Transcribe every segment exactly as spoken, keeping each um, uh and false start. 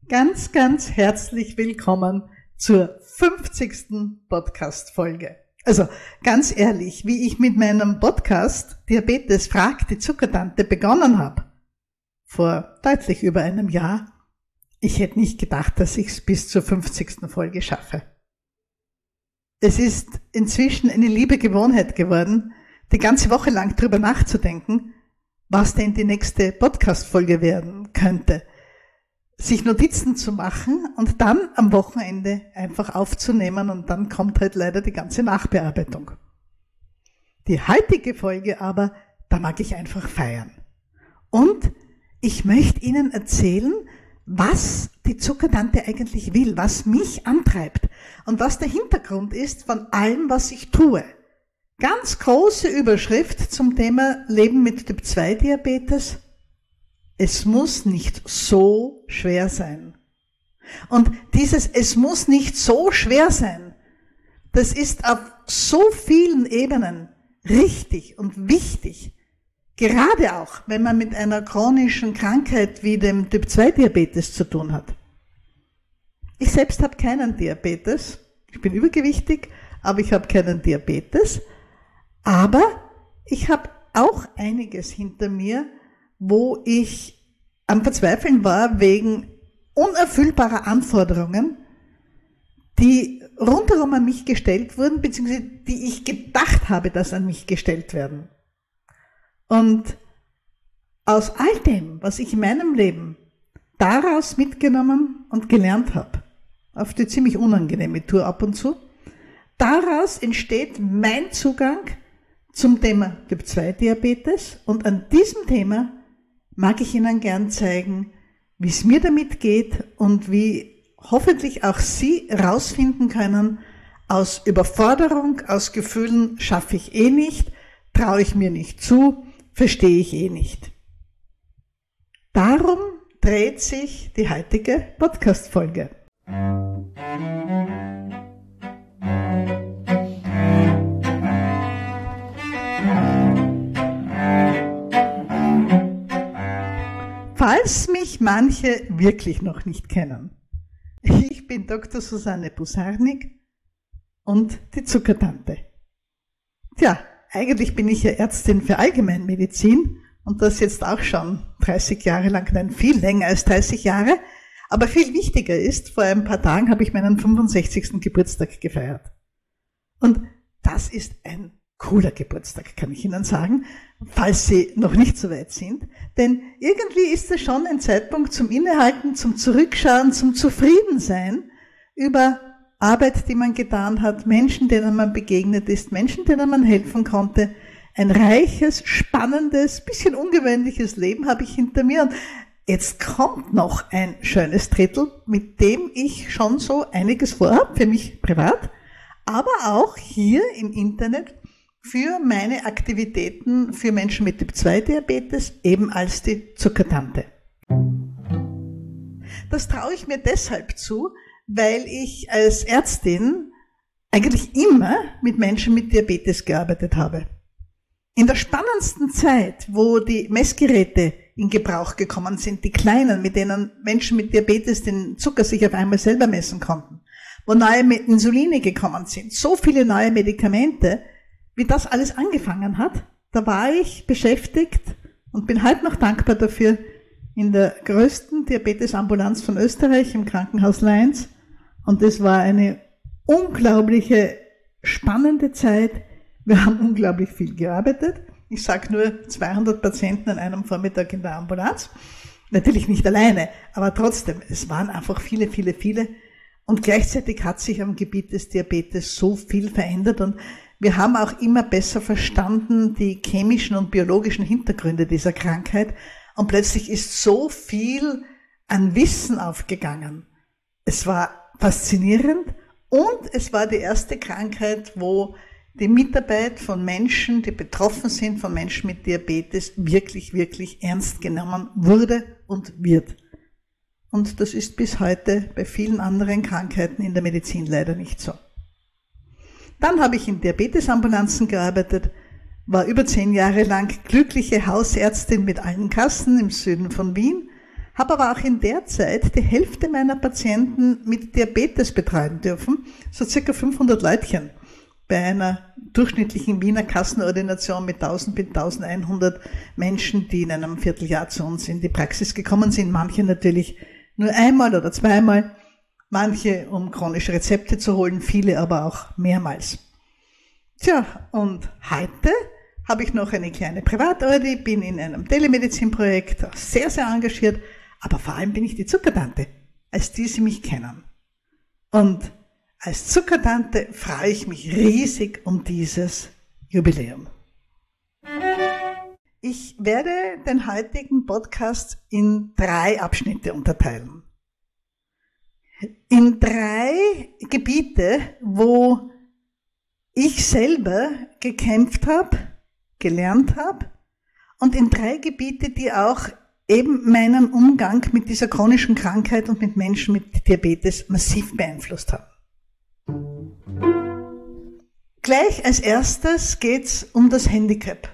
Ganz, ganz herzlich willkommen zur fünfzigsten Podcast-Folge. Also ganz ehrlich, wie ich mit meinem Podcast Diabetes fragt die Zuckertante begonnen habe, vor deutlich über einem Jahr, ich hätte nicht gedacht, dass ich es bis zur fünfzigsten Folge schaffe. Es ist inzwischen eine liebe Gewohnheit geworden, die ganze Woche lang drüber nachzudenken, was denn die nächste Podcast-Folge werden könnte. Sich Notizen zu machen und dann am Wochenende einfach aufzunehmen und dann kommt halt leider die ganze Nachbearbeitung. Die heutige Folge aber, da mag ich einfach feiern. Und ich möchte Ihnen erzählen, was die Zuckertante eigentlich will, was mich antreibt und was der Hintergrund ist von allem, was ich tue. Ganz große Überschrift zum Thema Leben mit Typ zwei Diabetes. Es muss nicht so schwer sein. Und dieses Es muss nicht so schwer sein, das ist auf so vielen Ebenen richtig und wichtig. Gerade auch, wenn man mit einer chronischen Krankheit wie dem Typ zwei Diabetes zu tun hat. Ich selbst habe keinen Diabetes. Ich bin übergewichtig, aber ich habe keinen Diabetes. Aber ich habe auch einiges hinter mir, wo ich am Verzweifeln war wegen unerfüllbarer Anforderungen, die rundherum an mich gestellt wurden, beziehungsweise die ich gedacht habe, dass an mich gestellt werden. Und aus all dem, was ich in meinem Leben daraus mitgenommen und gelernt habe, auf die ziemlich unangenehme Tour ab und zu, daraus entsteht mein Zugang zum Thema Typ zwei Diabetes, und an diesem Thema mag ich Ihnen gern zeigen, wie es mir damit geht und wie hoffentlich auch Sie rausfinden können, aus Überforderung, aus Gefühlen schaffe ich eh nicht, traue ich mir nicht zu, verstehe ich eh nicht. Darum dreht sich die heutige Podcast-Folge. Falls mich manche wirklich noch nicht kennen, ich bin Doktor Susanne Busarnik und die Zuckertante. Tja, eigentlich bin ich ja Ärztin für Allgemeinmedizin und das jetzt auch schon dreißig Jahre lang, nein, viel länger als dreißig Jahre. Aber viel wichtiger ist, vor ein paar Tagen habe ich meinen fünfundsechzigsten Geburtstag gefeiert. Und das ist ein cooler Geburtstag, kann ich Ihnen sagen, falls Sie noch nicht so weit sind. Denn irgendwie ist es schon ein Zeitpunkt zum Innehalten, zum Zurückschauen, zum Zufriedensein über Arbeit, die man getan hat, Menschen, denen man begegnet ist, Menschen, denen man helfen konnte. Ein reiches, spannendes, bisschen ungewöhnliches Leben habe ich hinter mir. Und jetzt kommt noch ein schönes Drittel, mit dem ich schon so einiges vorhabe, für mich privat, aber auch hier im Internet für meine Aktivitäten für Menschen mit Typ zwei Diabetes, eben als die Zuckertante. Das traue ich mir deshalb zu, weil ich als Ärztin eigentlich immer mit Menschen mit Diabetes gearbeitet habe. In der spannendsten Zeit, wo die Messgeräte in Gebrauch gekommen sind, die kleinen, mit denen Menschen mit Diabetes den Zucker sich auf einmal selber messen konnten, wo neue Insuline gekommen sind, so viele neue Medikamente, wie das alles angefangen hat, da war ich beschäftigt und bin heute noch dankbar dafür, in der größten Diabetesambulanz von Österreich im Krankenhaus Leins. Und es war eine unglaubliche, spannende Zeit. Wir haben unglaublich viel gearbeitet. Ich sage nur zweihundert Patienten an einem Vormittag in der Ambulanz. Natürlich nicht alleine, aber trotzdem, es waren einfach viele, viele, viele. Und gleichzeitig hat sich am Gebiet des Diabetes so viel verändert und wir haben auch immer besser verstanden die chemischen und biologischen Hintergründe dieser Krankheit. Und plötzlich ist so viel an Wissen aufgegangen. Es war faszinierend und es war die erste Krankheit, wo die Mitarbeit von Menschen, die betroffen sind, von Menschen mit Diabetes, wirklich, wirklich ernst genommen wurde und wird. Und das ist bis heute bei vielen anderen Krankheiten in der Medizin leider nicht so. Dann habe ich in Diabetesambulanzen gearbeitet, war über zehn Jahre lang glückliche Hausärztin mit allen Kassen im Süden von Wien, habe aber auch in der Zeit die Hälfte meiner Patienten mit Diabetes betreuen dürfen, so circa fünfhundert Leutchen bei einer durchschnittlichen Wiener Kassenordination mit tausend bis eintausendeinhundert Menschen, die in einem Vierteljahr zu uns in die Praxis gekommen sind. Manche natürlich nur einmal oder zweimal, manche um chronische Rezepte zu holen, viele aber auch mehrmals. Tja, und heute habe ich noch eine kleine Privatordi, bin in einem Telemedizinprojekt sehr, sehr engagiert, aber vor allem bin ich die Zuckertante, als die Sie mich kennen. Und als Zuckertante freue ich mich riesig um dieses Jubiläum. Ich werde den heutigen Podcast in drei Abschnitte unterteilen. In drei Gebiete, wo ich selber gekämpft habe, gelernt habe, und in drei Gebiete, die auch eben meinen Umgang mit dieser chronischen Krankheit und mit Menschen mit Diabetes massiv beeinflusst haben. Gleich als erstes geht's um das Handicap.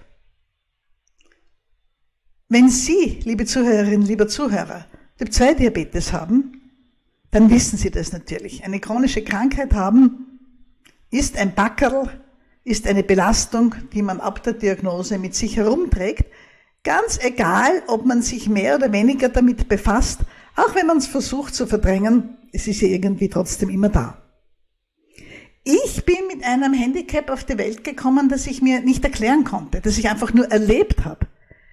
Wenn Sie, liebe Zuhörerinnen, lieber Zuhörer, Typ zwei Diabetes haben, dann wissen Sie das natürlich. Eine chronische Krankheit haben ist ein Packerl, ist eine Belastung, die man ab der Diagnose mit sich herumträgt. Ganz egal, ob man sich mehr oder weniger damit befasst, auch wenn man es versucht zu verdrängen, es ist ja irgendwie trotzdem immer da. Ich bin mit einem Handicap auf die Welt gekommen, das ich mir nicht erklären konnte, das ich einfach nur erlebt habe.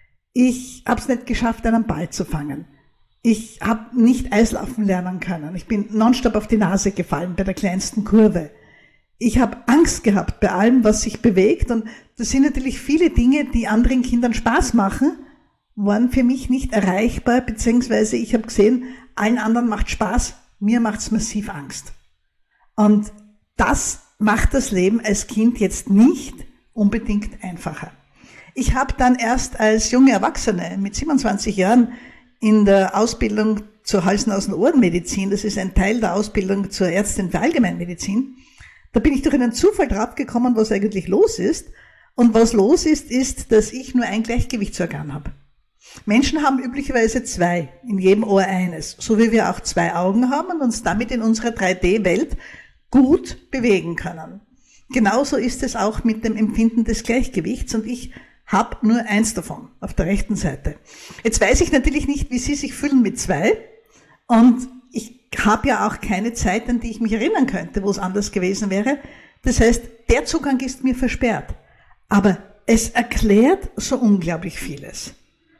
Ich habe es nicht geschafft, einen Ball zu fangen. Ich habe nicht Eislaufen lernen können. Ich bin nonstop auf die Nase gefallen bei der kleinsten Kurve. Ich habe Angst gehabt bei allem, was sich bewegt. Und das sind natürlich viele Dinge, die anderen Kindern Spaß machen, waren für mich nicht erreichbar, beziehungsweise ich habe gesehen, allen anderen macht Spaß, mir macht's massiv Angst. Und das macht das Leben als Kind jetzt nicht unbedingt einfacher. Ich habe dann erst als junge Erwachsene mit siebenundzwanzig Jahren in der Ausbildung zur Hals-Nasen-Ohrenmedizin, das ist ein Teil der Ausbildung zur Ärztin für Allgemeinmedizin, da bin ich durch einen Zufall draufgekommen, was eigentlich los ist. Und was los ist, ist, dass ich nur ein Gleichgewichtsorgan habe. Menschen haben üblicherweise zwei, in jedem Ohr eines, so wie wir auch zwei Augen haben und uns damit in unserer drei D Welt gut bewegen können. Genauso ist es auch mit dem Empfinden des Gleichgewichts und ich habe nur eins davon auf der rechten Seite. Jetzt weiß ich natürlich nicht, wie Sie sich fühlen mit zwei und ich habe ja auch keine Zeit, an die ich mich erinnern könnte, wo es anders gewesen wäre. Das heißt, der Zugang ist mir versperrt. Aber es erklärt so unglaublich vieles.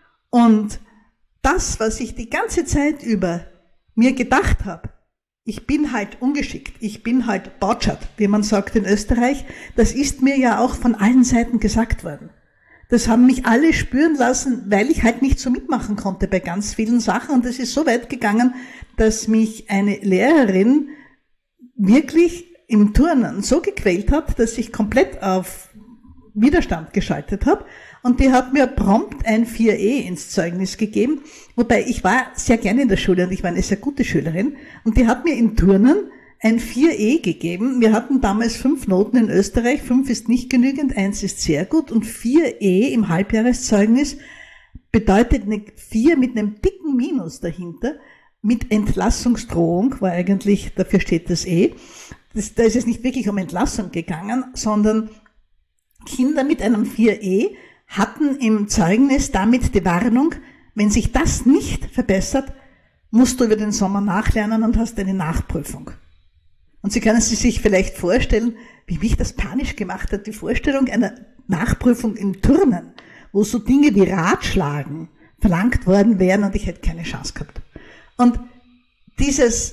Und das, was ich die ganze Zeit über mir gedacht habe, ich bin halt ungeschickt, ich bin halt Bautschat, wie man sagt in Österreich, das ist mir ja auch von allen Seiten gesagt worden. Das haben mich alle spüren lassen, weil ich halt nicht so mitmachen konnte bei ganz vielen Sachen. Und das ist so weit gegangen, dass mich eine Lehrerin wirklich im Turnen so gequält hat, dass ich komplett auf Widerstand geschaltet habe. Und die hat mir prompt ein vier E ins Zeugnis gegeben. Wobei ich war sehr gerne in der Schule und ich war eine sehr gute Schülerin. Und die hat mir im Turnen ein vier E gegeben. Wir hatten damals fünf Noten in Österreich. Fünf ist nicht genügend, eins ist sehr gut. Und vier E im Halbjahreszeugnis bedeutet eine vier mit einem dicken Minus dahinter. Mit Entlassungsdrohung war eigentlich, dafür steht das E. Das, da ist es nicht wirklich um Entlassung gegangen, sondern Kinder mit einem vier E hatten im Zeugnis damit die Warnung, wenn sich das nicht verbessert, musst du über den Sommer nachlernen und hast eine Nachprüfung. Und Sie können sich vielleicht vorstellen, wie mich das panisch gemacht hat, die Vorstellung einer Nachprüfung im Turnen, wo so Dinge wie Ratschlagen verlangt worden wären und ich hätte keine Chance gehabt. Und dieses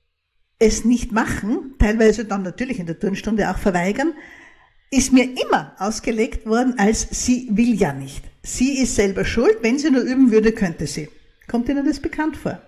es nicht machen, teilweise dann natürlich in der Turnstunde auch verweigern, ist mir immer ausgelegt worden als sie will ja nicht. Sie ist selber schuld, wenn sie nur üben würde, könnte sie. Kommt Ihnen das bekannt vor?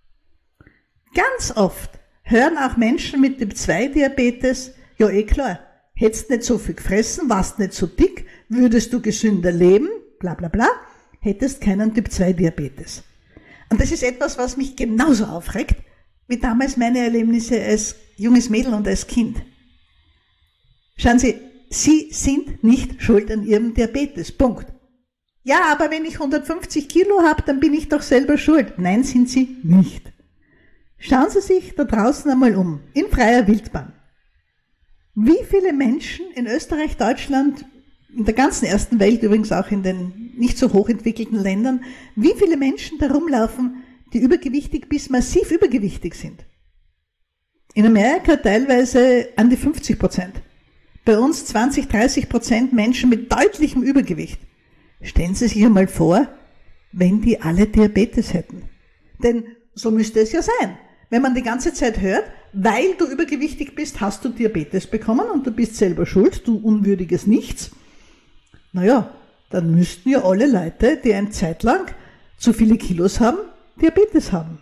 Ganz oft hören auch Menschen mit Typ zwei Diabetes, ja eh klar, hättest nicht so viel gefressen, warst nicht so dick, würdest du gesünder leben, bla bla bla, hättest keinen Typ zwei Diabetes. Und das ist etwas, was mich genauso aufregt, wie damals meine Erlebnisse als junges Mädel und als Kind. Schauen Sie, Sie sind nicht schuld an Ihrem Diabetes, Punkt. Ja, aber wenn ich hundertfünfzig Kilo habe, dann bin ich doch selber schuld. Nein, sind Sie nicht. Schauen Sie sich da draußen einmal um, in freier Wildbahn. Wie viele Menschen in Österreich, Deutschland, in der ganzen ersten Welt, übrigens auch in den nicht so hochentwickelten Ländern, wie viele Menschen da rumlaufen, die übergewichtig bis massiv übergewichtig sind? In Amerika teilweise an die fünfzig Prozent. Bei uns zwanzig, dreißig Prozent Menschen mit deutlichem Übergewicht. Stellen Sie sich einmal vor, wenn die alle Diabetes hätten. Denn so müsste es ja sein. Wenn man die ganze Zeit hört, weil du übergewichtig bist, hast du Diabetes bekommen und du bist selber schuld, du unwürdiges Nichts. Naja, dann müssten ja alle Leute, die eine Zeit lang zu viele Kilos haben, Diabetes haben.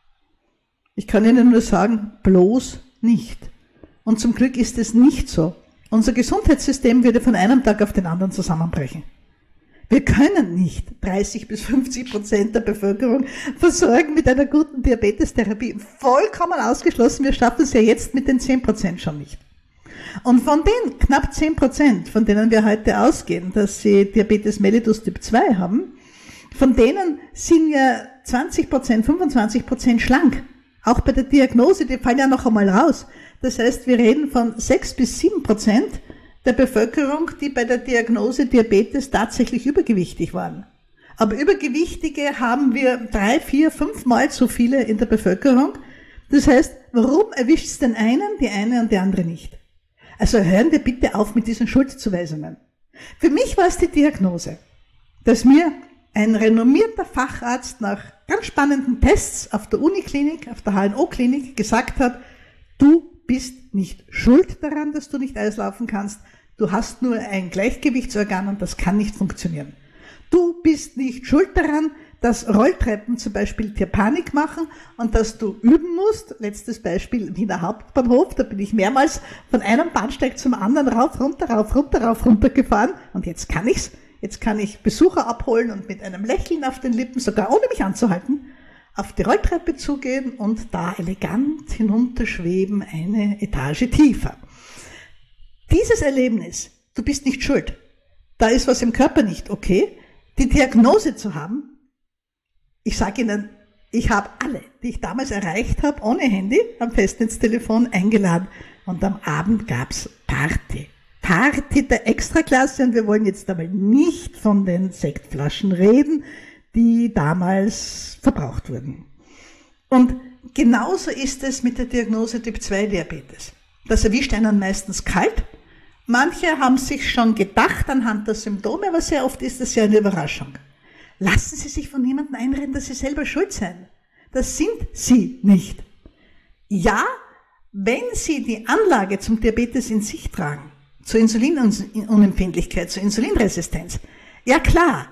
Ich kann Ihnen nur sagen, bloß nicht. Und zum Glück ist es nicht so. Unser Gesundheitssystem würde von einem Tag auf den anderen zusammenbrechen. Wir können nicht dreißig bis fünfzig Prozent der Bevölkerung versorgen mit einer guten Diabetestherapie. Vollkommen ausgeschlossen, wir schaffen es ja jetzt mit den zehn Prozent schon nicht. Und von den knapp zehn Prozent, von denen wir heute ausgehen, dass sie Diabetes mellitus Typ zwei haben, von denen sind ja zwanzig Prozent, fünfundzwanzig Prozent schlank. Auch bei der Diagnose, die fallen ja noch einmal raus. Das heißt, wir reden von sechs bis sieben Prozent der Bevölkerung, die bei der Diagnose Diabetes tatsächlich übergewichtig waren. Aber Übergewichtige haben wir drei, vier, fünfmal so viele in der Bevölkerung. Das heißt, warum erwischt es den einen, die eine und die andere nicht? Also hören wir bitte auf mit diesen Schuldzuweisungen. Für mich war es die Diagnose, dass mir ein renommierter Facharzt nach ganz spannenden Tests auf der Uniklinik, auf der H N O-Klinik gesagt hat, du bist nicht schuld daran, dass du nicht Eislaufen kannst. Du hast nur ein Gleichgewichtsorgan und das kann nicht funktionieren. Du bist nicht schuld daran, dass Rolltreppen zum Beispiel dir Panik machen und dass du üben musst. Letztes Beispiel Wiener Hauptbahnhof, da bin ich mehrmals von einem Bahnsteig zum anderen rauf, runter, rauf, runter, rauf, runter gefahren und jetzt kann ich's. Jetzt kann ich Besucher abholen und mit einem Lächeln auf den Lippen, sogar ohne mich anzuhalten, auf die Rolltreppe zugehen und da elegant hinunterschweben, eine Etage tiefer. Dieses Erlebnis, du bist nicht schuld, da ist was im Körper nicht okay, die Diagnose zu haben, ich sage Ihnen, ich habe alle, die ich damals erreicht habe, ohne Handy, am Festnetztelefon eingeladen und am Abend gab's Party. Party der Extraklasse und wir wollen jetzt aber nicht von den Sektflaschen reden, die damals verbraucht wurden. Und genauso ist es mit der Diagnose Typ zwei Diabetes. Das erwischt einen meistens kalt. Manche haben sich schon gedacht anhand der Symptome, aber sehr oft ist das ja eine Überraschung. Lassen Sie sich von niemandem einreden, dass Sie selber schuld seien. Das sind Sie nicht. Ja, wenn Sie die Anlage zum Diabetes in sich tragen, zur Insulinunempfindlichkeit, zur Insulinresistenz, ja klar,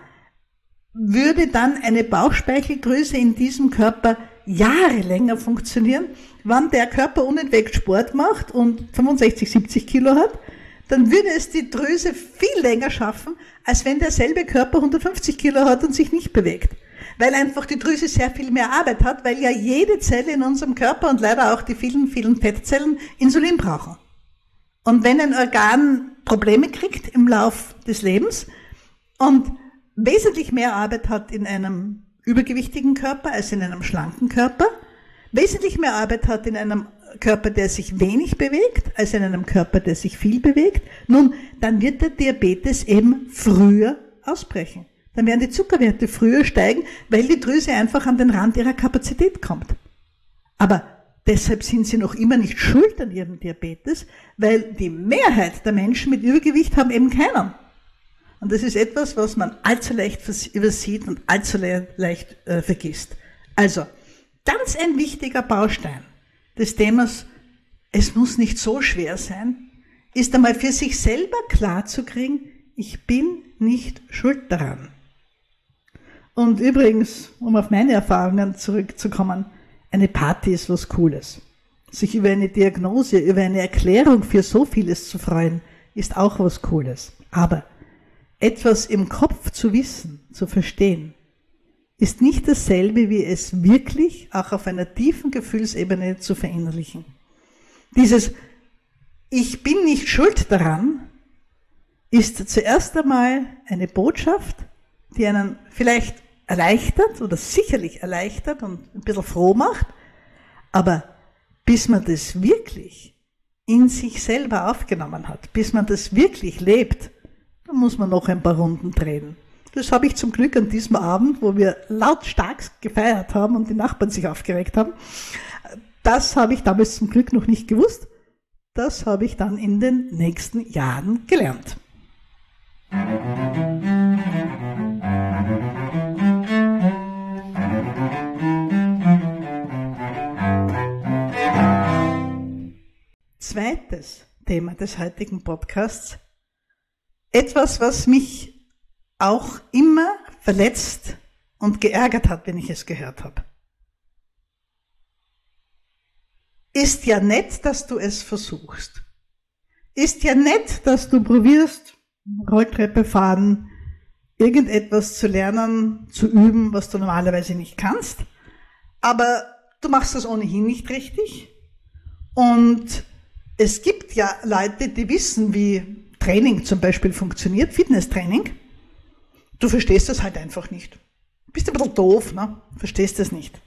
würde dann eine Bauchspeicheldrüse in diesem Körper Jahre länger funktionieren, wenn der Körper unentwegt Sport macht und fünfundsechzig, siebzig Kilo hat, dann würde es die Drüse viel länger schaffen, als wenn derselbe Körper hundertfünfzig Kilo hat und sich nicht bewegt. Weil einfach die Drüse sehr viel mehr Arbeit hat, weil ja jede Zelle in unserem Körper und leider auch die vielen, vielen Fettzellen Insulin brauchen. Und wenn ein Organ Probleme kriegt im Lauf des Lebens und wesentlich mehr Arbeit hat in einem übergewichtigen Körper als in einem schlanken Körper, wesentlich mehr Arbeit hat in einem Körper, der sich wenig bewegt, als in einem Körper, der sich viel bewegt, nun, dann wird der Diabetes eben früher ausbrechen. Dann werden die Zuckerwerte früher steigen, weil die Drüse einfach an den Rand ihrer Kapazität kommt. Aber deshalb sind sie noch immer nicht schuld an ihrem Diabetes, weil die Mehrheit der Menschen mit Übergewicht haben eben keinen. Und das ist etwas, was man allzu leicht übersieht und allzu leicht äh, vergisst. Also, ganz ein wichtiger Baustein des Themas, es muss nicht so schwer sein, ist einmal für sich selber klarzukriegen, ich bin nicht schuld daran. Und übrigens, um auf meine Erfahrungen zurückzukommen, eine Party ist was Cooles. Sich über eine Diagnose, über eine Erklärung für so vieles zu freuen, ist auch was Cooles. Aber etwas im Kopf zu wissen, zu verstehen, ist nicht dasselbe, wie es wirklich auch auf einer tiefen Gefühlsebene zu verinnerlichen. Dieses Ich bin nicht schuld daran ist zuerst einmal eine Botschaft, die einen vielleicht erleichtert oder sicherlich erleichtert und ein bisschen froh macht, aber bis man das wirklich in sich selber aufgenommen hat, bis man das wirklich lebt, dann muss man noch ein paar Runden drehen. Das habe ich zum Glück an diesem Abend, wo wir lautstark gefeiert haben und die Nachbarn sich aufgeregt haben, das habe ich damals zum Glück noch nicht gewusst. Das habe ich dann in den nächsten Jahren gelernt. Zweites Thema des heutigen Podcasts. Etwas, was mich auch immer verletzt und geärgert hat, wenn ich es gehört habe. Ist ja nett, dass du es versuchst. Ist ja nett, dass du probierst, Rolltreppe fahren, irgendetwas zu lernen, zu üben, was du normalerweise nicht kannst. Aber du machst das ohnehin nicht richtig. Und es gibt ja Leute, die wissen, wie Training zum Beispiel funktioniert, Fitnesstraining. Du verstehst das halt einfach nicht. Du bist ein bisschen doof, ne? Verstehst das nicht.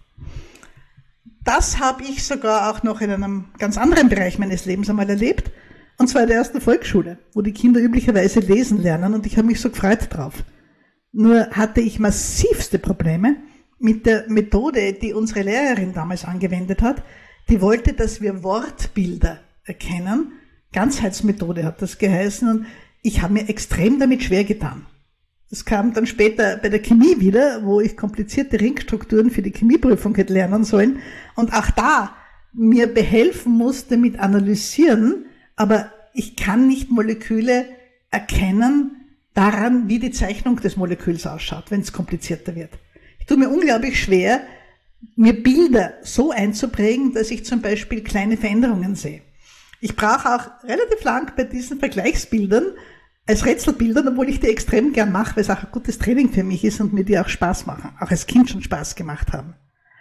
Das habe ich sogar auch noch in einem ganz anderen Bereich meines Lebens einmal erlebt. Und zwar in der ersten Volksschule, wo die Kinder üblicherweise lesen lernen und ich habe mich so gefreut drauf. Nur hatte ich massivste Probleme mit der Methode, die unsere Lehrerin damals angewendet hat. Die wollte, dass wir Wortbilder erkennen. Ganzheitsmethode hat das geheißen und ich habe mir extrem damit schwer getan. Das kam dann später bei der Chemie wieder, wo ich komplizierte Ringstrukturen für die Chemieprüfung hätte lernen sollen und auch da mir behelfen musste mit Analysieren, aber ich kann nicht Moleküle erkennen daran, wie die Zeichnung des Moleküls ausschaut, wenn es komplizierter wird. Ich tue mir unglaublich schwer, mir Bilder so einzuprägen, dass ich zum Beispiel kleine Veränderungen sehe. Ich brauche auch relativ lang bei diesen Vergleichsbildern als Rätselbildern, obwohl ich die extrem gern mache, weil es auch ein gutes Training für mich ist und mir die auch Spaß machen, auch als Kind schon Spaß gemacht haben.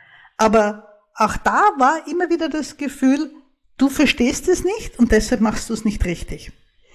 Aber auch da war immer wieder das Gefühl, du verstehst es nicht und deshalb machst du es nicht richtig.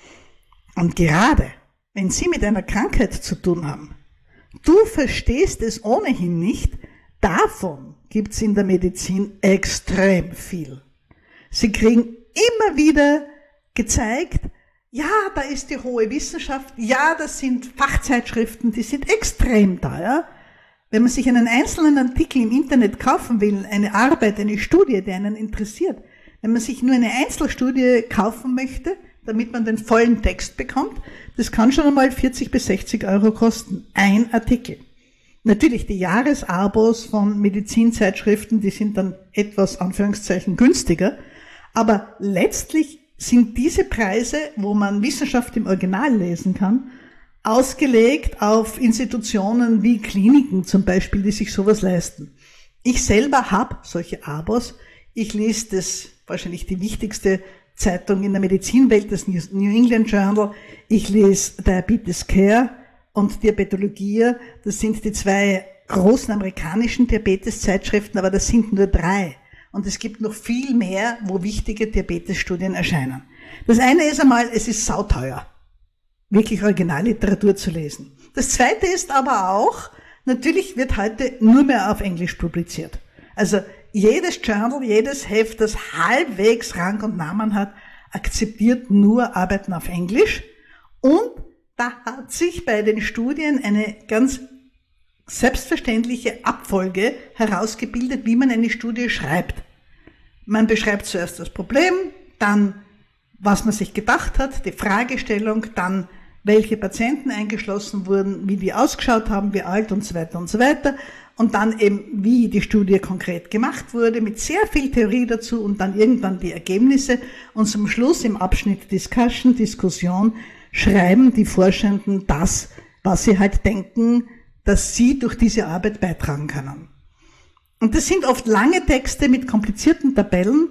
Und gerade, wenn Sie mit einer Krankheit zu tun haben, du verstehst es ohnehin nicht, davon gibt es in der Medizin extrem viel. Sie kriegen immer wieder gezeigt, ja, da ist die hohe Wissenschaft, ja, das sind Fachzeitschriften, die sind extrem teuer. Wenn man sich einen einzelnen Artikel im Internet kaufen will, eine Arbeit, eine Studie, die einen interessiert, wenn man sich nur eine Einzelstudie kaufen möchte, damit man den vollen Text bekommt, das kann schon einmal vierzig bis sechzig Euro kosten, ein Artikel. Natürlich die Jahresabos von Medizinzeitschriften, die sind dann etwas, Anführungszeichen, günstiger, aber letztlich sind diese Preise, wo man Wissenschaft im Original lesen kann, ausgelegt auf Institutionen wie Kliniken zum Beispiel, die sich sowas leisten. Ich selber habe solche Abos. Ich lese das, wahrscheinlich die wichtigste Zeitung in der Medizinwelt, das New England Journal. Ich lese Diabetes Care und Diabetologia. Das sind die zwei großen amerikanischen Diabeteszeitschriften, aber das sind nur drei. Und es gibt noch viel mehr, wo wichtige Diabetesstudien erscheinen. Das eine ist einmal, es ist sauteuer, wirklich Originalliteratur zu lesen. Das zweite ist aber auch, natürlich wird heute nur mehr auf Englisch publiziert. Also jedes Journal, jedes Heft, das halbwegs Rang und Namen hat, akzeptiert nur Arbeiten auf Englisch. Und da hat sich bei den Studien eine ganz selbstverständliche Abfolge herausgebildet, wie man eine Studie schreibt. Man beschreibt zuerst das Problem, dann was man sich gedacht hat, die Fragestellung, dann welche Patienten eingeschlossen wurden, wie die ausgeschaut haben, wie alt und so weiter und so weiter und dann eben, wie die Studie konkret gemacht wurde, mit sehr viel Theorie dazu und dann irgendwann die Ergebnisse und zum Schluss im Abschnitt Discussion, Diskussion, schreiben die Forschenden das, was sie halt denken, dass sie durch diese Arbeit beitragen können. Und das sind oft lange Texte mit komplizierten Tabellen.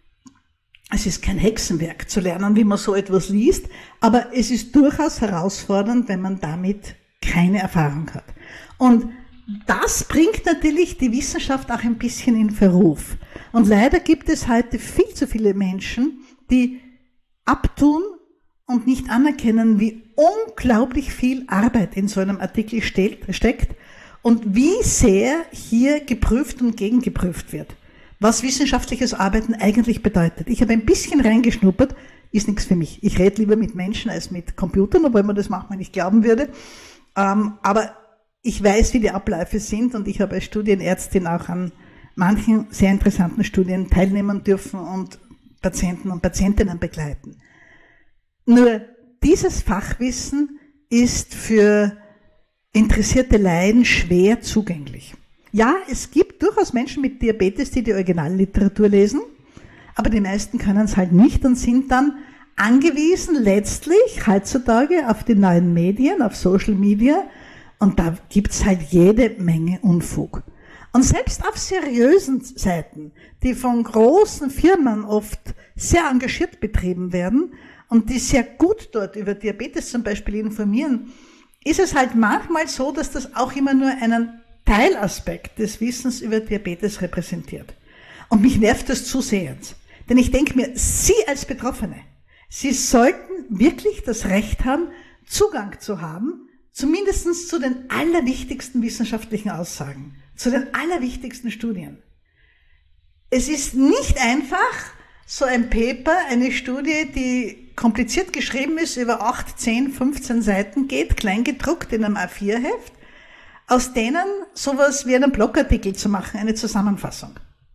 Es ist kein Hexenwerk zu lernen, wie man so etwas liest, aber es ist durchaus herausfordernd, wenn man damit keine Erfahrung hat. Und das bringt natürlich die Wissenschaft auch ein bisschen in Verruf. Und leider gibt es heute viel zu viele Menschen, die abtun und nicht anerkennen, wie unglaublich viel Arbeit in so einem Artikel steckt und wie sehr hier geprüft und gegengeprüft wird, was wissenschaftliches Arbeiten eigentlich bedeutet. Ich habe ein bisschen reingeschnuppert, ist nichts für mich. Ich rede lieber mit Menschen als mit Computern, obwohl man das manchmal nicht glauben würde. Aber ich weiß, wie die Abläufe sind und ich habe als Studienärztin auch an manchen sehr interessanten Studien teilnehmen dürfen und Patienten und Patientinnen begleiten. Nur dieses Fachwissen ist für interessierte Laien schwer zugänglich. Ja, es gibt durchaus Menschen mit Diabetes, die die Originalliteratur lesen, aber die meisten können es halt nicht und sind dann angewiesen letztlich heutzutage auf die neuen Medien, auf Social Media, und da gibt's halt jede Menge Unfug. Und selbst auf seriösen Seiten, die von großen Firmen oft sehr engagiert betrieben werden und die sehr gut dort über Diabetes zum Beispiel informieren, ist es halt manchmal so, dass das auch immer nur einen Teilaspekt des Wissens über Diabetes repräsentiert. Und mich nervt das zusehends. Denn ich denke mir, Sie als Betroffene, Sie sollten wirklich das Recht haben, Zugang zu haben, zumindest zu den allerwichtigsten wissenschaftlichen Aussagen, zu den allerwichtigsten Studien. Es ist nicht einfach, so ein Paper, eine Studie, die kompliziert geschrieben ist, über acht, zehn, fünfzehn Seiten geht, kleingedruckt in einem A vier Heft, aus denen sowas wie einen Blogartikel zu machen, eine Zusammenfassung.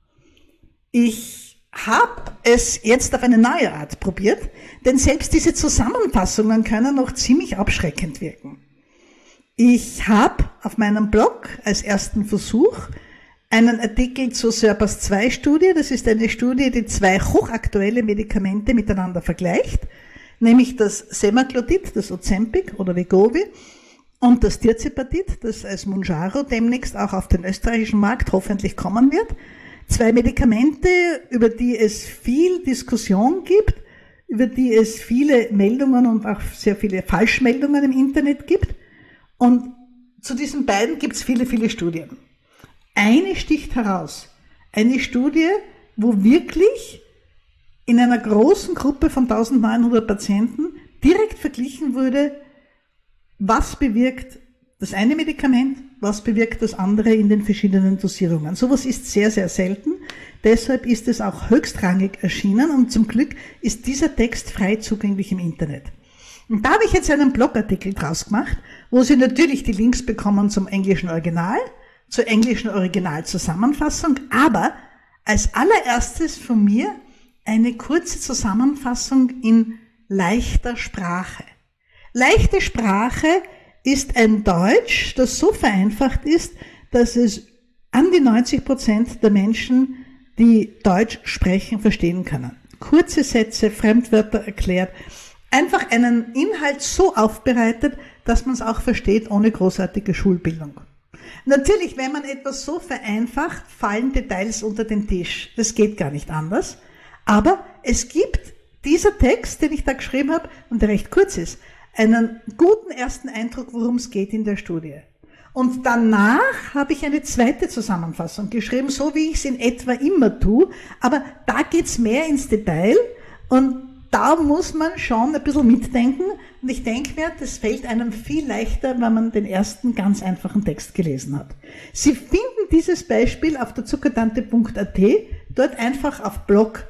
Ich habe es jetzt auf eine neue Art probiert, denn selbst diese Zusammenfassungen können noch ziemlich abschreckend wirken. Ich habe auf meinem Blog als ersten Versuch einen Artikel zur SURPASS zwei Studie. Das ist eine Studie, die zwei hochaktuelle Medikamente miteinander vergleicht, nämlich das Semaglutid, das Ozempic oder Wegovy, und das Tirzepatid, das als Mounjaro demnächst auch auf den österreichischen Markt hoffentlich kommen wird. Zwei Medikamente, über die es viel Diskussion gibt, über die es viele Meldungen und auch sehr viele Falschmeldungen im Internet gibt. Und zu diesen beiden gibt es viele, viele Studien. Eine sticht heraus. Eine Studie, wo wirklich in einer großen Gruppe von eintausendneunhundert Patienten direkt verglichen wurde, was bewirkt das eine Medikament, was bewirkt das andere in den verschiedenen Dosierungen. Sowas ist sehr, sehr selten. Deshalb ist es auch höchstrangig erschienen und zum Glück ist dieser Text frei zugänglich im Internet. Und da habe ich jetzt einen Blogartikel draus gemacht, wo Sie natürlich die Links bekommen zum englischen Original, zur englischen Originalzusammenfassung, aber als allererstes von mir eine kurze Zusammenfassung in leichter Sprache. Leichte Sprache ist ein Deutsch, das so vereinfacht ist, dass es an die neunzig Prozent der Menschen, die Deutsch sprechen, verstehen können. Kurze Sätze, Fremdwörter erklärt, einfach einen Inhalt so aufbereitet, dass man es auch versteht, ohne großartige Schulbildung. Natürlich, wenn man etwas so vereinfacht, fallen Details unter den Tisch. Das geht gar nicht anders. Aber es gibt dieser Text, den ich da geschrieben habe und der recht kurz ist, einen guten ersten Eindruck, worum es geht in der Studie. Und danach habe ich eine zweite Zusammenfassung geschrieben, so wie ich es in etwa immer tue, aber da geht's mehr ins Detail und da muss man schon ein bisschen mitdenken und ich denke mir, das fällt einem viel leichter, wenn man den ersten ganz einfachen Text gelesen hat. Sie finden dieses Beispiel auf der zuckertante punkt a t, dort einfach auf Blog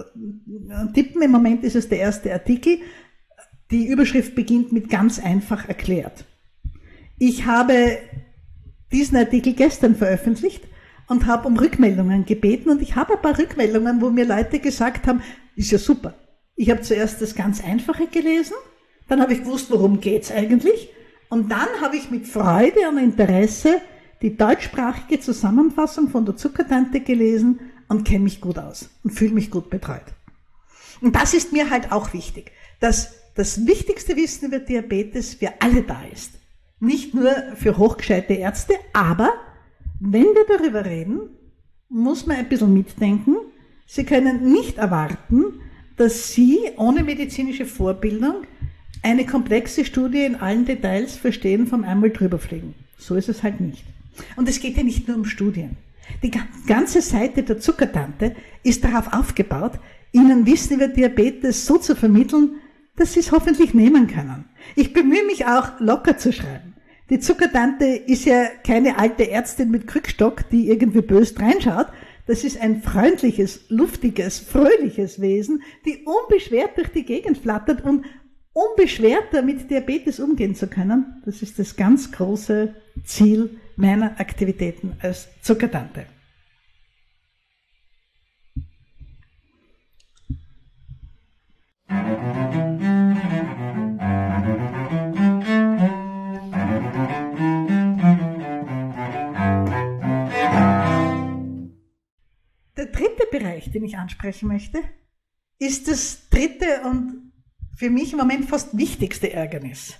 äh, tippen, im Moment ist es der erste Artikel. Die Überschrift beginnt mit ganz einfach erklärt. Ich habe diesen Artikel gestern veröffentlicht und habe um Rückmeldungen gebeten und ich habe ein paar Rückmeldungen, wo mir Leute gesagt haben, ist ja super. Ich habe zuerst das ganz Einfache gelesen, dann habe ich gewusst, worum geht's eigentlich und dann habe ich mit Freude und Interesse die deutschsprachige Zusammenfassung von der Zuckertante gelesen und kenne mich gut aus und fühle mich gut betreut. Und das ist mir halt auch wichtig, dass das wichtigste Wissen über Diabetes für alle da ist. Nicht nur für hochgescheite Ärzte, aber wenn wir darüber reden, muss man ein bisschen mitdenken. Sie können nicht erwarten, dass Sie ohne medizinische Vorbildung eine komplexe Studie in allen Details verstehen vom einmal drüberfliegen. So ist es halt nicht. Und es geht ja nicht nur um Studien. Die ganze Seite der Zuckertante ist darauf aufgebaut, Ihnen Wissen über Diabetes so zu vermitteln, dass Sie es hoffentlich nehmen können. Ich bemühe mich auch, locker zu schreiben. Die Zuckertante ist ja keine alte Ärztin mit Krückstock, die irgendwie böse reinschaut. Das ist ein freundliches, luftiges, fröhliches Wesen, die unbeschwert durch die Gegend flattert und unbeschwerter mit Diabetes umgehen zu können. Das ist das ganz große Ziel meiner Aktivitäten als Zuckertante. Der dritte Bereich, den ich ansprechen möchte, ist das dritte und für mich im Moment fast wichtigste Ärgernis.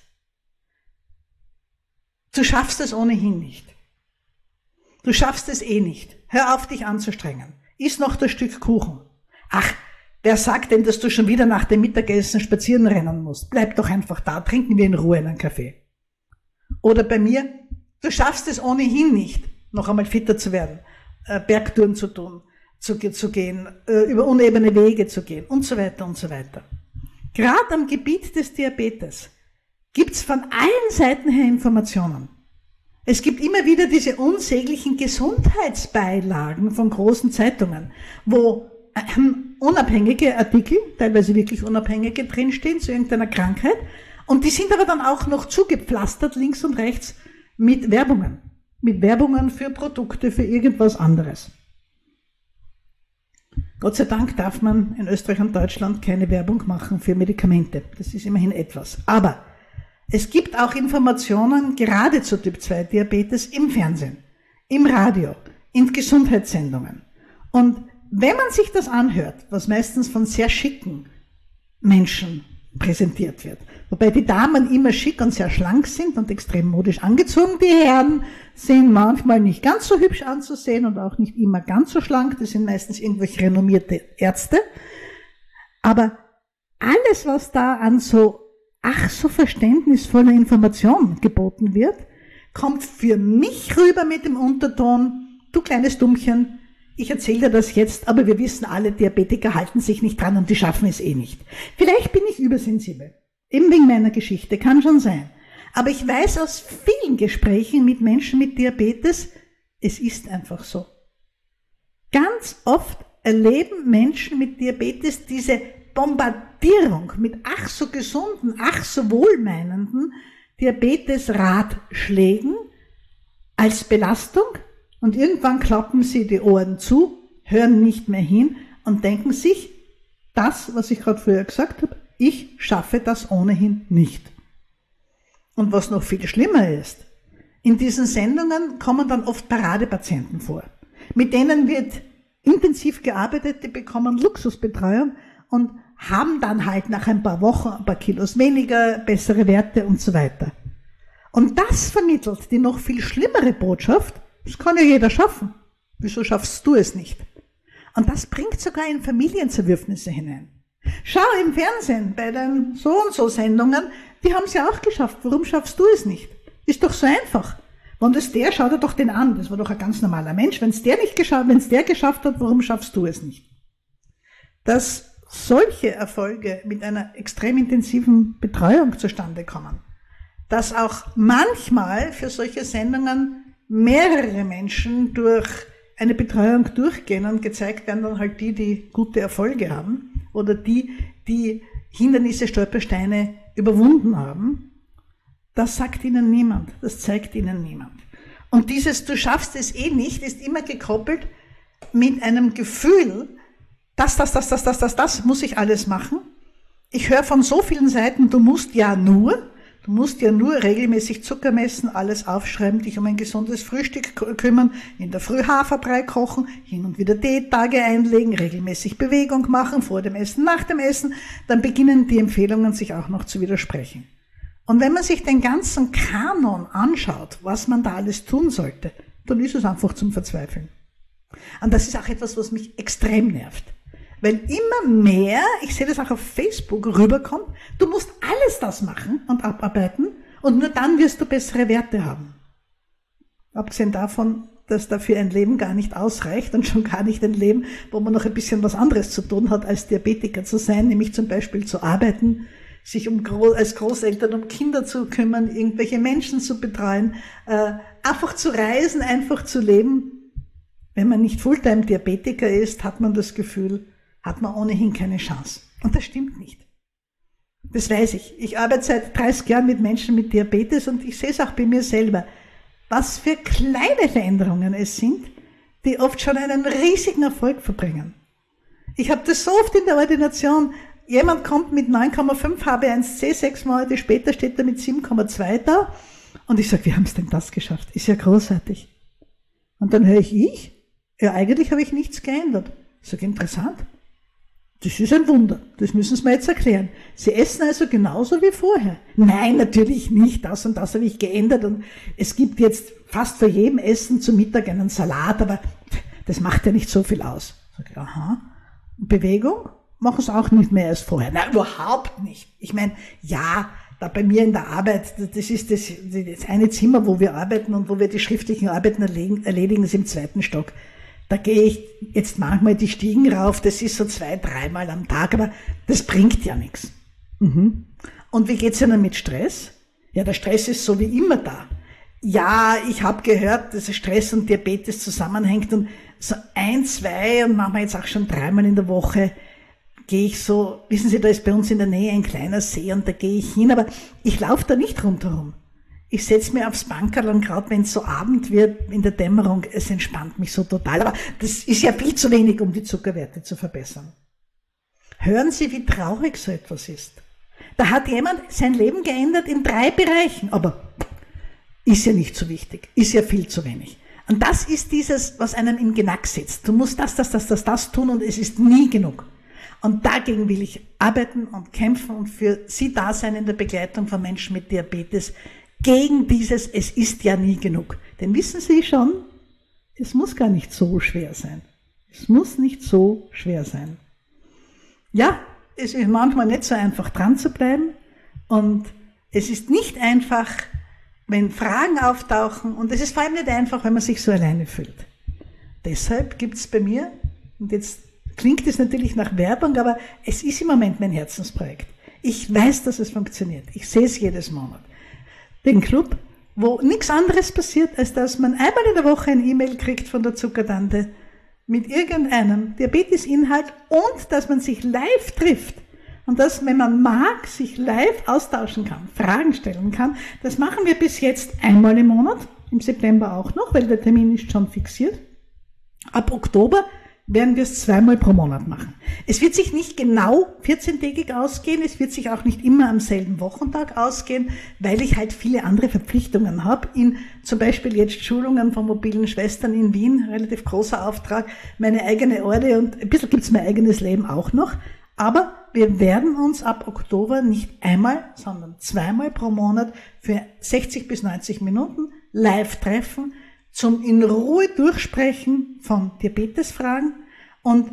Du schaffst es ohnehin nicht. Du schaffst es eh nicht. Hör auf, dich anzustrengen. Iss noch das Stück Kuchen. Ach, wer sagt denn, dass du schon wieder nach dem Mittagessen spazieren rennen musst? Bleib doch einfach da, trinken wir in Ruhe einen Kaffee. Oder bei mir, du schaffst es ohnehin nicht, noch einmal fitter zu werden, äh, Bergtouren zu tun, zu, zu gehen, äh, über unebene Wege zu gehen und so weiter und so weiter. Gerade am Gebiet des Diabetes gibt's von allen Seiten her Informationen. Es gibt immer wieder diese unsäglichen Gesundheitsbeilagen von großen Zeitungen, wo ähm, unabhängige Artikel, teilweise wirklich unabhängige, drinstehen zu irgendeiner Krankheit. Und die sind aber dann auch noch zugepflastert, links und rechts, mit Werbungen. Mit Werbungen für Produkte, für irgendwas anderes. Gott sei Dank darf man in Österreich und Deutschland keine Werbung machen für Medikamente. Das ist immerhin etwas. Aber es gibt auch Informationen gerade zu Typ zwei Diabetes im Fernsehen, im Radio, in Gesundheitssendungen. Und wenn man sich das anhört, was meistens von sehr schicken Menschen präsentiert wird, wobei die Damen immer schick und sehr schlank sind und extrem modisch angezogen, die Herren sind manchmal nicht ganz so hübsch anzusehen und auch nicht immer ganz so schlank, das sind meistens irgendwelche renommierte Ärzte, aber alles, was da an so ach so verständnisvoller Information geboten wird, kommt für mich rüber mit dem Unterton, du kleines Dummchen, ich erzähle dir das jetzt, aber wir wissen alle, Diabetiker halten sich nicht dran und die schaffen es eh nicht. Vielleicht bin ich übersensibel, eben wegen meiner Geschichte, kann schon sein. Aber ich weiß aus vielen Gesprächen mit Menschen mit Diabetes, es ist einfach so. Ganz oft erleben Menschen mit Diabetes diese Bombardierung mit ach so gesunden, ach so wohlmeinenden Diabetes-Ratschlägen als Belastung und irgendwann klappen sie die Ohren zu, hören nicht mehr hin und denken sich, das, was ich gerade früher gesagt habe, ich schaffe das ohnehin nicht. Und was noch viel schlimmer ist, in diesen Sendungen kommen dann oft Paradepatienten vor. Mit denen wird intensiv gearbeitet, die bekommen Luxusbetreuung und haben dann halt nach ein paar Wochen ein paar Kilos weniger, bessere Werte und so weiter. Und das vermittelt die noch viel schlimmere Botschaft, das kann ja jeder schaffen. Wieso schaffst du es nicht? Und das bringt sogar in Familienzerwürfnisse hinein. Schau im Fernsehen bei den so und so Sendungen, die haben es ja auch geschafft. Warum schaffst du es nicht? Ist doch so einfach. Wenn das der, schau dir doch den an. Das war doch ein ganz normaler Mensch. Wenn es der nicht geschafft, wenn es der geschafft hat, warum schaffst du es nicht? Dass solche Erfolge mit einer extrem intensiven Betreuung zustande kommen, dass auch manchmal für solche Sendungen mehrere Menschen durch eine Betreuung durchgehen und gezeigt werden dann halt die, die gute Erfolge haben oder die, die Hindernisse, Stolpersteine überwunden haben, das sagt ihnen niemand, das zeigt ihnen niemand. Und dieses du schaffst es eh nicht ist immer gekoppelt mit einem Gefühl, das, das, das, das, das, das, das muss ich alles machen. Ich höre von so vielen Seiten, du musst ja nur, du musst ja nur regelmäßig Zucker messen, alles aufschreiben, dich um ein gesundes Frühstück kümmern, in der Früh Haferbrei kochen, hin und wieder Diättage einlegen, regelmäßig Bewegung machen, vor dem Essen, nach dem Essen, dann beginnen die Empfehlungen sich auch noch zu widersprechen. Und wenn man sich den ganzen Kanon anschaut, was man da alles tun sollte, dann ist es einfach zum Verzweifeln. Und das ist auch etwas, was mich extrem nervt. Weil immer mehr, ich sehe das auch auf Facebook, rüberkommt, du musst alles das machen und abarbeiten und nur dann wirst du bessere Werte haben. Abgesehen davon, dass dafür ein Leben gar nicht ausreicht und schon gar nicht ein Leben, wo man noch ein bisschen was anderes zu tun hat, als Diabetiker zu sein, nämlich zum Beispiel zu arbeiten, sich um Gro- als Großeltern um Kinder zu kümmern, irgendwelche Menschen zu betreuen, äh, einfach zu reisen, einfach zu leben. Wenn man nicht Fulltime-Diabetiker ist, hat man das Gefühl, hat man ohnehin keine Chance. Und das stimmt nicht. Das weiß ich. Ich arbeite seit dreißig Jahren mit Menschen mit Diabetes und ich sehe es auch bei mir selber, was für kleine Veränderungen es sind, die oft schon einen riesigen Erfolg verbringen. Ich habe das so oft in der Ordination. Jemand kommt mit neun Komma fünf H b eins C, sechs Monate später steht er mit sieben Komma zwei da und ich sage, wie haben Sie denn das geschafft? Ist ja großartig. Und dann höre ich, ich? Ja, eigentlich habe ich nichts geändert. Ich sage, interessant. Das ist ein Wunder. Das müssen Sie mir jetzt erklären. Sie essen also genauso wie vorher. Nein, natürlich nicht. Das und das habe ich geändert. Und es gibt jetzt fast für jedem Essen zum Mittag einen Salat, aber das macht ja nicht so viel aus. Ich sage, aha. Bewegung? Machen Sie auch nicht mehr als vorher. Nein, überhaupt nicht. Ich meine, ja, da bei mir in der Arbeit, das ist das, das eine Zimmer, wo wir arbeiten und wo wir die schriftlichen Arbeiten erledigen, erledigen ist im zweiten Stock. Da gehe ich jetzt manchmal die Stiegen rauf, das ist so zwei, dreimal am Tag, aber das bringt ja nichts. Mhm. Und wie geht's Ihnen mit Stress? Ja, der Stress ist so wie immer da. Ja, ich habe gehört, dass Stress und Diabetes zusammenhängt und so ein, zwei und manchmal jetzt auch schon dreimal in der Woche gehe ich so, wissen Sie, da ist bei uns in der Nähe ein kleiner See und da gehe ich hin, aber ich laufe da nicht rundherum. Ich setze mir aufs Bankerl und gerade wenn es so Abend wird, in der Dämmerung, es entspannt mich so total. Aber das ist ja viel zu wenig, um die Zuckerwerte zu verbessern. Hören Sie, wie traurig so etwas ist. Da hat jemand sein Leben geändert in drei Bereichen, aber ist ja nicht so wichtig, ist ja viel zu wenig. Und das ist dieses, was einem im Genack sitzt. Du musst das, das, das, das, das tun und es ist nie genug. Und dagegen will ich arbeiten und kämpfen und für Sie da sein in der Begleitung von Menschen mit Diabetes, gegen dieses, es ist ja nie genug. Denn wissen Sie schon, es muss gar nicht so schwer sein. Es muss nicht so schwer sein. Ja, es ist manchmal nicht so einfach dran zu bleiben und es ist nicht einfach, wenn Fragen auftauchen und es ist vor allem nicht einfach, wenn man sich so alleine fühlt. Deshalb gibt es bei mir, und jetzt klingt es natürlich nach Werbung, aber es ist im Moment mein Herzensprojekt. Ich weiß, dass es funktioniert. Ich sehe es jedes Monat. Den Club, wo nichts anderes passiert, als dass man einmal in der Woche ein E-Mail kriegt von der Zuckertante mit irgendeinem Diabetes-Inhalt und dass man sich live trifft und dass, wenn man mag, sich live austauschen kann, Fragen stellen kann. Das machen wir bis jetzt einmal im Monat, im September auch noch, weil der Termin ist schon fixiert. Ab Oktober werden wir es zweimal pro Monat machen. Es wird sich nicht genau vierzehntägig ausgehen, es wird sich auch nicht immer am selben Wochentag ausgehen, weil ich halt viele andere Verpflichtungen habe, in zum Beispiel jetzt Schulungen von mobilen Schwestern in Wien, relativ großer Auftrag, meine eigene Orde und ein bisschen gibt's mein eigenes Leben auch noch, aber wir werden uns ab Oktober nicht einmal, sondern zweimal pro Monat für sechzig bis neunzig Minuten live treffen, zum in Ruhe Durchsprechen von Diabetesfragen. Und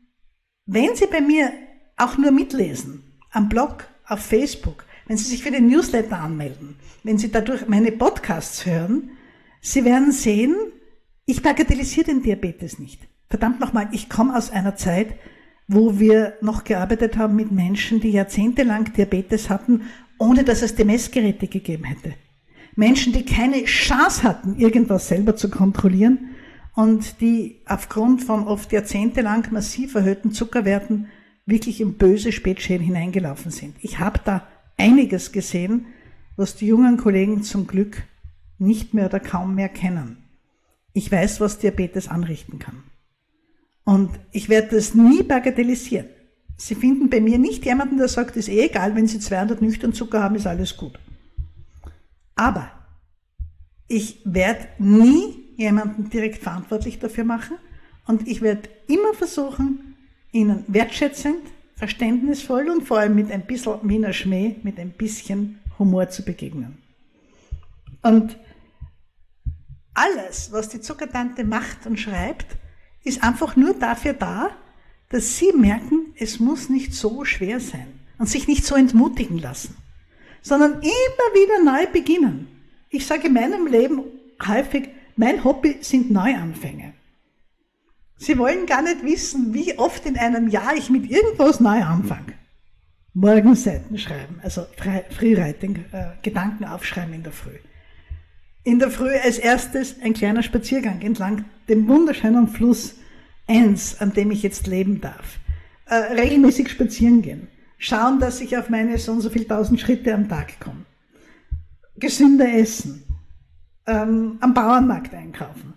wenn Sie bei mir auch nur mitlesen, am Blog, auf Facebook, wenn Sie sich für den Newsletter anmelden, wenn Sie dadurch meine Podcasts hören, Sie werden sehen, ich bagatellisiere den Diabetes nicht. Verdammt nochmal, ich komme aus einer Zeit, wo wir noch gearbeitet haben mit Menschen, die jahrzehntelang Diabetes hatten, ohne dass es die Messgeräte gegeben hätte. Menschen, die keine Chance hatten, irgendwas selber zu kontrollieren und die aufgrund von oft jahrzehntelang massiv erhöhten Zuckerwerten wirklich in böse Spätschäden hineingelaufen sind. Ich habe da einiges gesehen, was die jungen Kollegen zum Glück nicht mehr oder kaum mehr kennen. Ich weiß, was Diabetes anrichten kann. Und ich werde das nie bagatellisieren. Sie finden bei mir nicht jemanden, der sagt, ist eh egal, wenn Sie zweihundert nüchtern Zucker haben, ist alles gut. Aber ich werde nie jemanden direkt verantwortlich dafür machen und ich werde immer versuchen, ihnen wertschätzend, verständnisvoll und vor allem mit ein bisschen Wiener Schmäh, mit ein bisschen Humor zu begegnen. Und alles, was die Zuckertante macht und schreibt, ist einfach nur dafür da, dass Sie merken, es muss nicht so schwer sein und sich nicht so entmutigen lassen, sondern immer wieder neu beginnen. Ich sage in meinem Leben häufig, mein Hobby sind Neuanfänge. Sie wollen gar nicht wissen, wie oft in einem Jahr ich mit irgendwas neu anfange. Morgenseiten schreiben, also Freewriting, äh, Gedanken aufschreiben in der Früh. In der Früh als erstes ein kleiner Spaziergang entlang dem wunderschönen Fluss Enns, an dem ich jetzt leben darf. Äh, regelmäßig spazieren gehen. Schauen, dass ich auf meine so und so viel tausend Schritte am Tag komme. Gesünder essen. Ähm, am Bauernmarkt einkaufen.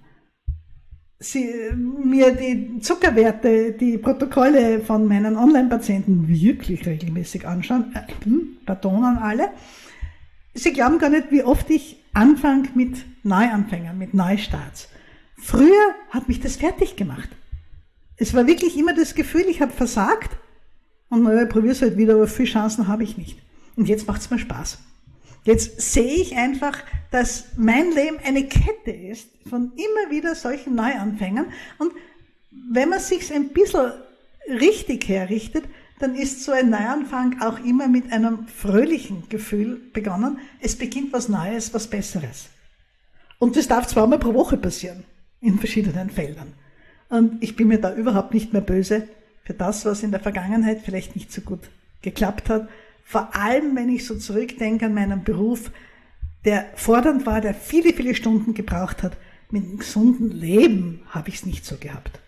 Sie, mir die Zuckerwerte, die Protokolle von meinen Online-Patienten wirklich regelmäßig anschauen. Äh, pardon an alle. Sie glauben gar nicht, wie oft ich anfange mit Neuanfängern, mit Neustarts. Früher hat mich das fertig gemacht. Es war wirklich immer das Gefühl, ich habe versagt und naja, ich probiere es halt wieder, aber viele Chancen habe ich nicht. Und jetzt macht es mir Spaß. Jetzt sehe ich einfach, dass mein Leben eine Kette ist von immer wieder solchen Neuanfängern. Und wenn man sich ein bisschen richtig herrichtet, dann ist so ein Neuanfang auch immer mit einem fröhlichen Gefühl begonnen. Es beginnt was Neues, was Besseres. Und das darf zweimal pro Woche passieren, in verschiedenen Feldern. Und ich bin mir da überhaupt nicht mehr böse für das, was in der Vergangenheit vielleicht nicht so gut geklappt hat. Vor allem, wenn ich so zurückdenke an meinen Beruf, der fordernd war, der viele, viele Stunden gebraucht hat. Mit einem gesunden Leben habe ich es nicht so gehabt.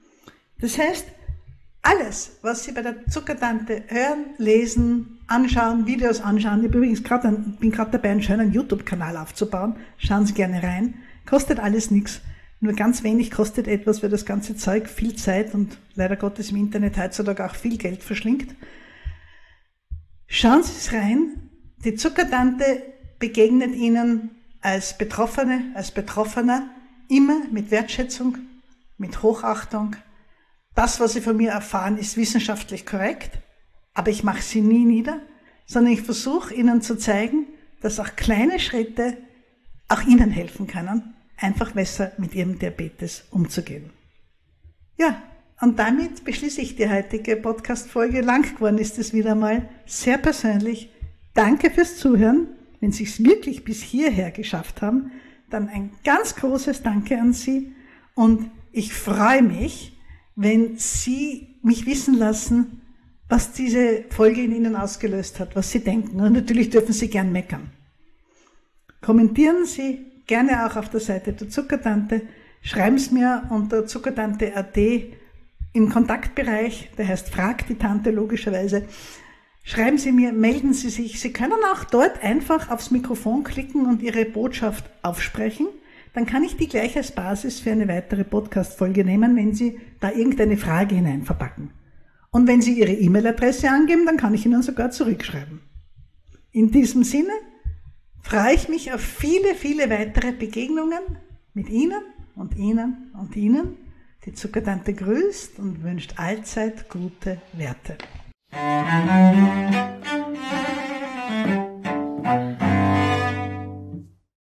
Das heißt, alles, was Sie bei der Zuckertante hören, lesen, anschauen, Videos anschauen, ich bin übrigens gerade bin gerade dabei, einen schönen YouTube-Kanal aufzubauen, schauen Sie gerne rein, kostet alles nichts, nur ganz wenig kostet etwas, weil das ganze Zeug viel Zeit und leider Gottes im Internet heutzutage auch viel Geld verschlingt. Schauen Sie es rein, die Zuckertante begegnet Ihnen als Betroffene, als Betroffener immer mit Wertschätzung, mit Hochachtung. Das, was Sie von mir erfahren, ist wissenschaftlich korrekt, aber ich mache Sie nie nieder, sondern ich versuche Ihnen zu zeigen, dass auch kleine Schritte auch Ihnen helfen können, einfach besser mit Ihrem Diabetes umzugehen. Ja, und damit beschließe ich die heutige Podcast-Folge. Lang geworden ist es wieder mal, sehr persönlich. Danke fürs Zuhören. Wenn Sie es wirklich bis hierher geschafft haben, dann ein ganz großes Danke an Sie. Und ich freue mich, wenn Sie mich wissen lassen, was diese Folge in Ihnen ausgelöst hat, was Sie denken. Und natürlich dürfen Sie gern meckern. Kommentieren Sie gerne auch auf der Seite der Zuckertante. Schreiben Sie mir unter zuckertante punkt a t im Kontaktbereich, der heißt Frag die Tante logischerweise. Schreiben Sie mir, melden Sie sich. Sie können auch dort einfach aufs Mikrofon klicken und Ihre Botschaft aufsprechen. Dann kann ich die gleich als Basis für eine weitere Podcast-Folge nehmen, wenn Sie da irgendeine Frage hinein verpacken. Und wenn Sie Ihre E-Mail-Adresse angeben, dann kann ich Ihnen sogar zurückschreiben. In diesem Sinne freue ich mich auf viele, viele weitere Begegnungen mit Ihnen und Ihnen und Ihnen. Die Zuckertante grüßt und wünscht allzeit gute Werte.